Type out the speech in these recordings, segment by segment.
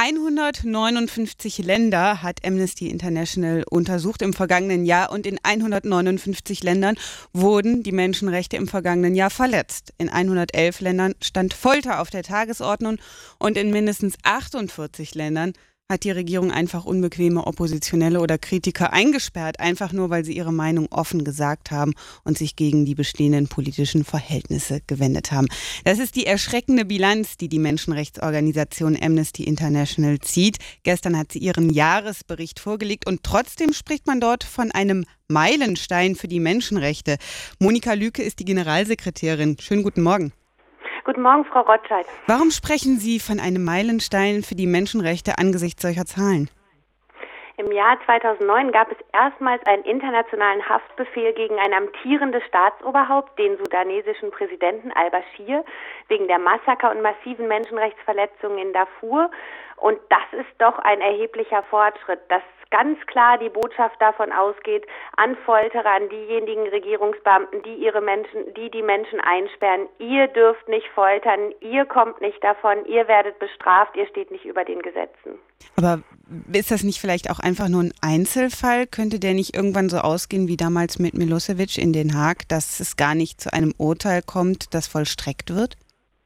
159 Länder hat Amnesty International untersucht im vergangenen Jahr und in 159 Ländern wurden die Menschenrechte im vergangenen Jahr verletzt. In 111 Ländern stand Folter auf der Tagesordnung und in mindestens 48 Ländern hat die Regierung einfach unbequeme Oppositionelle oder Kritiker eingesperrt, einfach nur, weil sie ihre Meinung offen gesagt haben und sich gegen die bestehenden politischen Verhältnisse gewendet haben. Das ist die erschreckende Bilanz, die die Menschenrechtsorganisation Amnesty International zieht. Gestern hat sie ihren Jahresbericht vorgelegt und trotzdem spricht man dort von einem Meilenstein für die Menschenrechte. Monika Lüke ist die Generalsekretärin. Schönen guten Morgen. Guten Morgen, Frau Rotscheid. Warum sprechen Sie von einem Meilenstein für die Menschenrechte angesichts solcher Zahlen? Im Jahr 2009 gab es erstmals einen internationalen Haftbefehl gegen ein amtierendes Staatsoberhaupt, den sudanesischen Präsidenten al-Bashir, wegen der Massaker und massiven Menschenrechtsverletzungen in Darfur. Und das ist doch ein erheblicher Fortschritt, dass ganz klar die Botschaft davon ausgeht, an Folterer, an diejenigen Regierungsbeamten, die die Menschen einsperren. Ihr dürft nicht foltern, ihr kommt nicht davon, ihr werdet bestraft, ihr steht nicht über den Gesetzen. Aber ist das nicht vielleicht auch einfach nur ein Einzelfall? Könnte der nicht irgendwann so ausgehen wie damals mit Milosevic in Den Haag, dass es gar nicht zu einem Urteil kommt, das vollstreckt wird?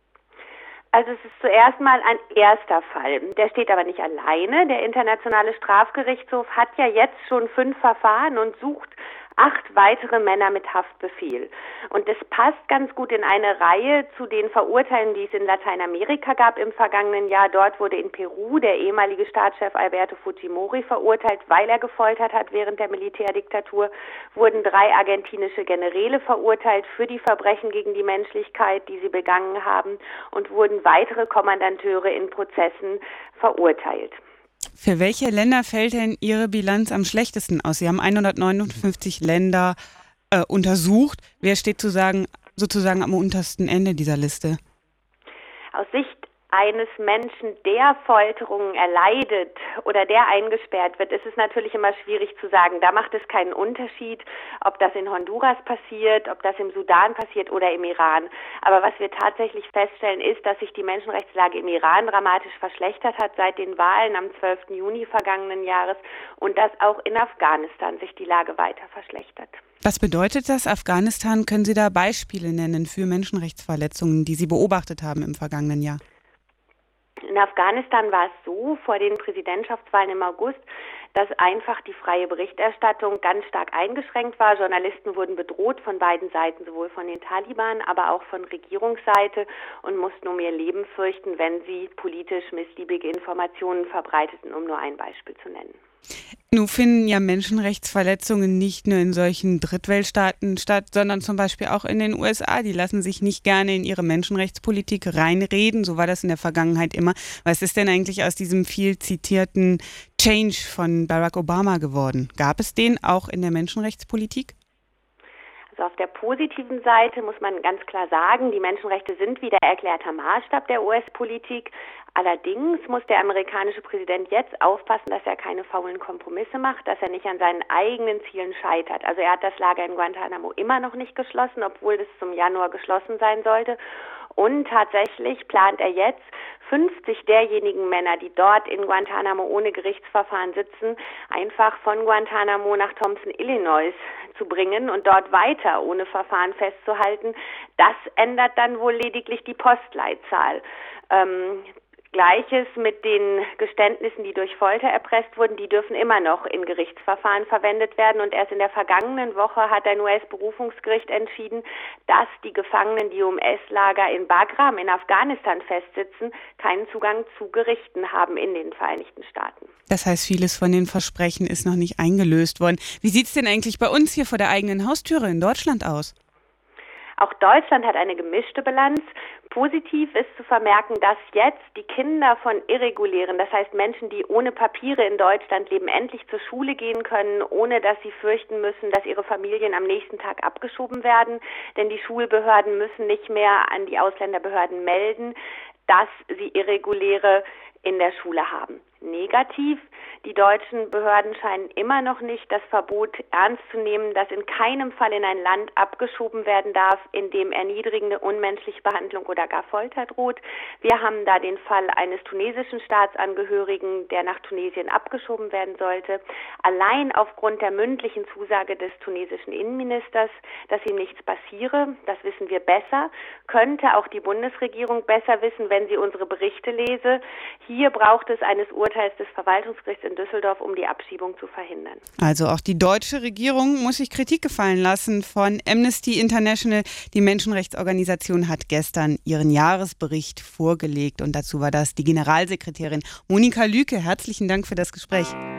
Also es ist zuerst mal ein erster Fall. Der steht aber nicht alleine. Der Internationale Strafgerichtshof hat ja jetzt schon 5 Verfahren und sucht 8 weitere Männer mit Haftbefehl. Und das passt ganz gut in eine Reihe zu den Verurteilungen, die es in Lateinamerika gab im vergangenen Jahr. Dort wurde in Peru der ehemalige Staatschef Alberto Fujimori verurteilt, weil er gefoltert hat während der Militärdiktatur. Wurden 3 argentinische Generäle verurteilt für die Verbrechen gegen die Menschlichkeit, die sie begangen haben, und wurden weitere Kommandanteure in Prozessen verurteilt. Für welche Länder fällt denn Ihre Bilanz am schlechtesten aus? Sie haben 159 Länder untersucht. Wer steht sozusagen am untersten Ende dieser Liste? Aus Sicht eines Menschen, der Folterungen erleidet oder der eingesperrt wird, ist es natürlich immer schwierig zu sagen. Da macht es keinen Unterschied, ob das in Honduras passiert, ob das im Sudan passiert oder im Iran. Aber was wir tatsächlich feststellen, ist, dass sich die Menschenrechtslage im Iran dramatisch verschlechtert hat seit den Wahlen am 12. Juni vergangenen Jahres und dass auch in Afghanistan sich die Lage weiter verschlechtert. Was bedeutet das, Afghanistan? Können Sie da Beispiele nennen für Menschenrechtsverletzungen, die Sie beobachtet haben im vergangenen Jahr? In Afghanistan war es so, vor den Präsidentschaftswahlen im August, dass einfach die freie Berichterstattung ganz stark eingeschränkt war. Journalisten wurden bedroht von beiden Seiten, sowohl von den Taliban, aber auch von Regierungsseite und mussten um ihr Leben fürchten, wenn sie politisch missliebige Informationen verbreiteten, um nur ein Beispiel zu nennen. Nun finden ja Menschenrechtsverletzungen nicht nur in solchen Drittweltstaaten statt, sondern zum Beispiel auch in den USA. Die lassen sich nicht gerne in ihre Menschenrechtspolitik reinreden. So war das in der Vergangenheit immer. Was ist denn eigentlich aus diesem viel zitierten Change von Barack Obama geworden? Gab es den auch in der Menschenrechtspolitik? Also auf der positiven Seite muss man ganz klar sagen, die Menschenrechte sind wieder erklärter Maßstab der US-Politik. Allerdings muss der amerikanische Präsident jetzt aufpassen, dass er keine faulen Kompromisse macht, dass er nicht an seinen eigenen Zielen scheitert. Also er hat das Lager in Guantanamo immer noch nicht geschlossen, obwohl das zum Januar geschlossen sein sollte. Und tatsächlich plant er jetzt, 50 derjenigen Männer, die dort in Guantanamo ohne Gerichtsverfahren sitzen, einfach von Guantanamo nach Thompson, Illinois zu bringen und dort weiter ohne Verfahren festzuhalten. Das ändert dann wohl lediglich die Postleitzahl. Gleiches mit den Geständnissen, die durch Folter erpresst wurden, die dürfen immer noch in Gerichtsverfahren verwendet werden. Und erst in der vergangenen Woche hat ein US-Berufungsgericht entschieden, dass die Gefangenen, die im US-Lager in Bagram in Afghanistan festsitzen, keinen Zugang zu Gerichten haben in den Vereinigten Staaten. Das heißt, vieles von den Versprechen ist noch nicht eingelöst worden. Wie sieht es denn eigentlich bei uns hier vor der eigenen Haustüre in Deutschland aus? Auch Deutschland hat eine gemischte Bilanz. Positiv ist zu vermerken, dass jetzt die Kinder von Irregulären, das heißt Menschen, die ohne Papiere in Deutschland leben, endlich zur Schule gehen können, ohne dass sie fürchten müssen, dass ihre Familien am nächsten Tag abgeschoben werden. Denn die Schulbehörden müssen nicht mehr an die Ausländerbehörden melden, dass sie Irreguläre in der Schule haben. Negativ: Die deutschen Behörden scheinen immer noch nicht das Verbot ernst zu nehmen, dass in keinem Fall in ein Land abgeschoben werden darf, in dem erniedrigende, unmenschliche Behandlung oder gar Folter droht. Wir haben da den Fall eines tunesischen Staatsangehörigen, der nach Tunesien abgeschoben werden sollte. Allein aufgrund der mündlichen Zusage des tunesischen Innenministers, dass ihm nichts passiere, das wissen wir besser, könnte auch die Bundesregierung besser wissen, wenn sie unsere Berichte lese. Hier braucht es eines Urteils des Verwaltungsgerichts in Düsseldorf, um die Abschiebung zu verhindern. Also auch die deutsche Regierung muss sich Kritik gefallen lassen von Amnesty International. Die Menschenrechtsorganisation hat gestern ihren Jahresbericht vorgelegt und dazu war das die Generalsekretärin Monika Lüke. Herzlichen Dank für das Gespräch.